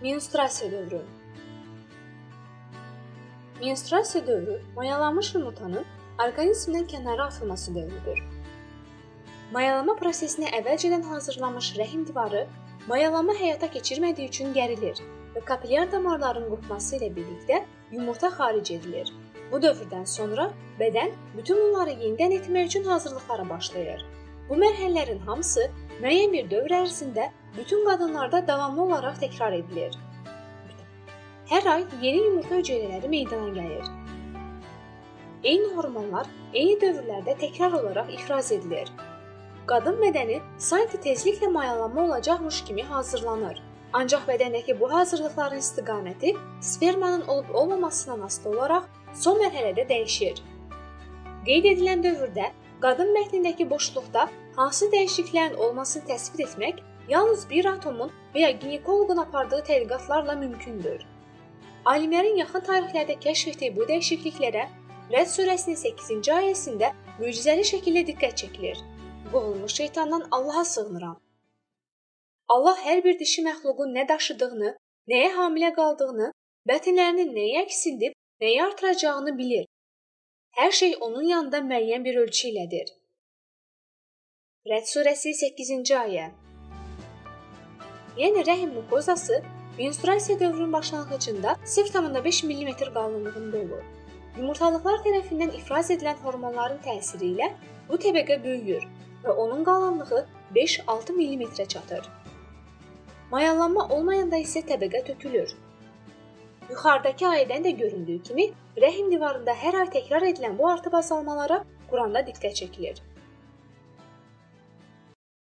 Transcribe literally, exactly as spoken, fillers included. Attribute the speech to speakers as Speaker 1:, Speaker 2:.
Speaker 1: Menstruasiya dövrü. Menstruasiya dövrü mayalanmış yumurtanın orqanizmdən kənara atılması dövrüdür. Mayalama prosesinə əvvəlcədən hazırlanmış rəhim divarı mayalanma həyata keçirmədiyi üçün gərilir və kapilyar damarların qopması ilə birlikdə yumurta xaric edilir. Bu dövrdən sonra bədən bütün bunları yenidən etmək üçün hazırlıqlara başlayır. Bu mərhələlərin hamısı müəyyən bir dövr ərzində bütün qadınlarda davamlı olaraq təkrar edilir. Hər ay yeni yumurta hüceyrələri meydana gəlir. Eyni hormonlar eyni dövrlərdə təkrar olaraq ifraz edilir. Qadın bədəni sanki tezliklə mayalanma olacaqmış kimi hazırlanır. Ancaq bədəndəki bu hazırlıqların istiqaməti spermanın olub-olmamasından asılı olaraq son mərhələdə dəyişir. Qeyd edilən dövrdə qadın bətnindəki boşluqda hansı dəyişikliklərin olmasını təsbit etmək yalnız bir atomun və ya ginekoloqun apardığı tədqiqatlarla mümkündür. Alimlərin yaxın tarixlərdə kəşf etdiyi bu dəyişikliklərə Rəd surəsinin səkkizinci ayəsində möcüzəli şəkildə diqqət çəkilir. Qovulmuş şeytandan Allaha sığınıram. Allah hər bir dişi məxluqun nə daşıdığını, nəyə hamilə qaldığını, bətnlərinin nəyi əksildib, nəyi artıracağını bilir. Hər şey onun yanında müəyyən bir ölçü ilədir. Rəd surəsi səkkizinci ayə. Yəni rəhim mukozası menstruasiya dövrünün başlanğıcında sıfır nöqtə beş millimetr qalınlığında olur. Yumurtalıqlar tərəfindən ifraz edilən hormonların təsiri ilə bu təbəqə böyüyür və onun qalınlığı beş altı millimetrə çatır. Mayalanma olmayanda isə təbəqə tökülür. Yuxarıdakı ayədən də göründüyü kimi, rəhim divarında hər ay təkrar edilən bu artıb azalmalara Quranda diqqət çəkilir.